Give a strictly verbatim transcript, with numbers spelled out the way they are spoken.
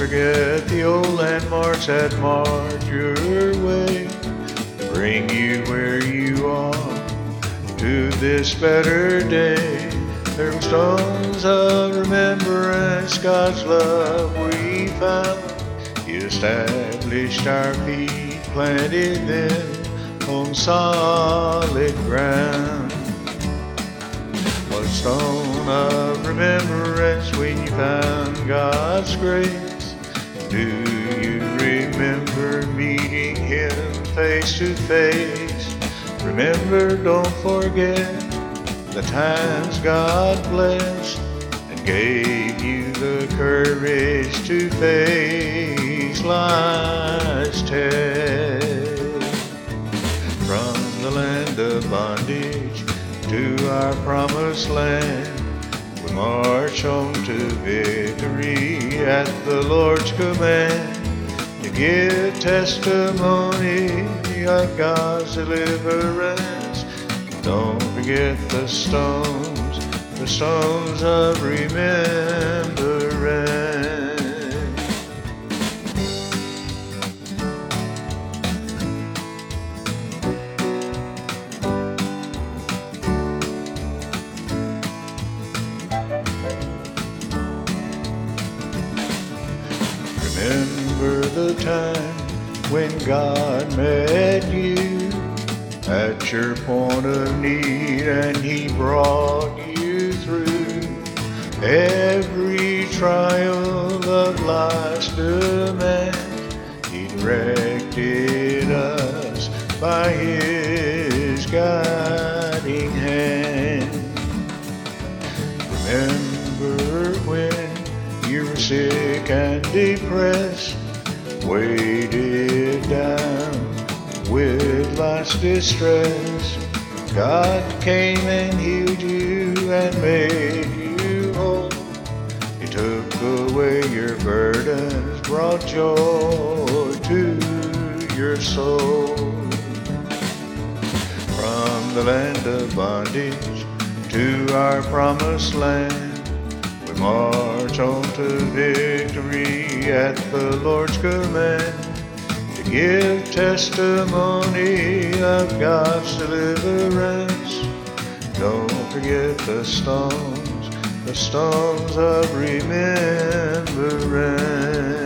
forget the old landmarks that marked your way, bring you where you are to this better day. There were stones of remembrance, God's love we found. He established our feet, planted them on solid ground. What stone of remembrance when you found God's grace? Do you remember meeting Him face to face? Remember, don't forget the times God blessed and gave you the courage to face life's test. From the land of bondage to our promised land, we march on to victory at the Lord's command, to give testimony of God's deliverance. Don't forget the stones, the stones of remembrance. Remember the time when God met you at your point of need, and He brought you through every trial of life's demand. He directed us by His guiding hand. Remember when you were sick and depressed, weighted down with life's distress, God came and healed you and made you whole. He took away your burdens, brought joy to your soul. From the land of bondage to our promised land, we march on to victory at the Lord's command, to give testimony of God's deliverance. Don't forget the stones, the stones of remembrance.